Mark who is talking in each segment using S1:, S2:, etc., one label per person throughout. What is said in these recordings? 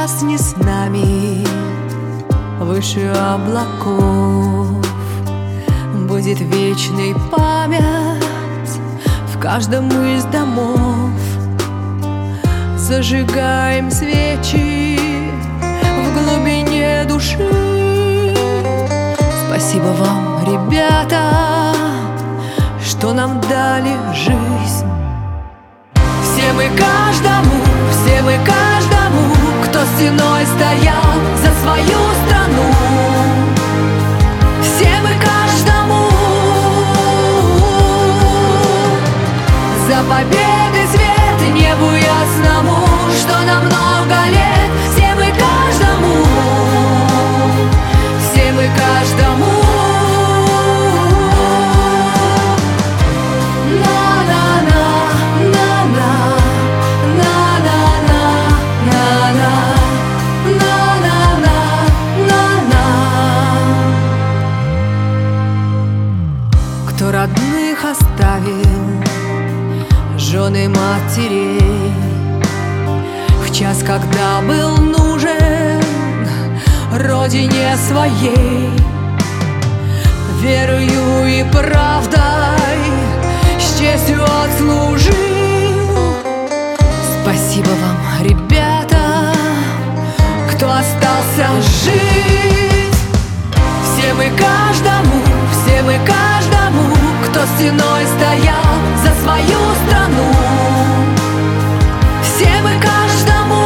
S1: погасни с нами выше облаков. Будет вечной память в каждом из домов. Зажигаем свечи в глубине души. Спасибо вам, ребята, что нам дали жизнь. Все мы каждому, кто стеной стоял за свою страну. Все мы каждому за победы свет небу ясному, что на много лет. Все мы каждому, все мы каждому. Кто родных оставил, жены матерей, в час, когда был нужен родине своей, верою и правдой с честью отслужил. Спасибо вам, ребята, кто остался жить. Все мы каждому, кто стеной стоял за свою страну. Все мы каждому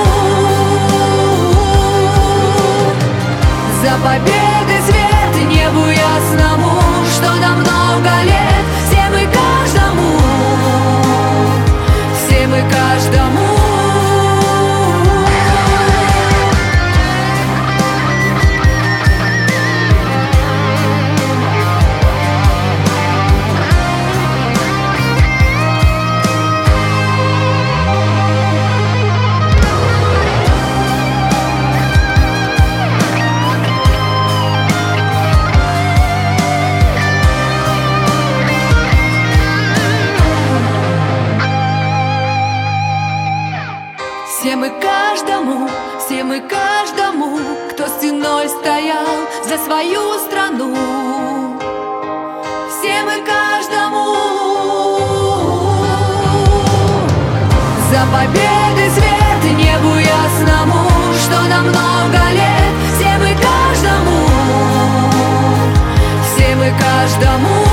S1: за победы свет небу ясному, что на много лет. Все мы каждому, все мы каждому. Все мы каждому, кто стеной стоял за свою страну. Все мы каждому за победы свет небу ясному, что на много лет. Все мы каждому, все мы каждому.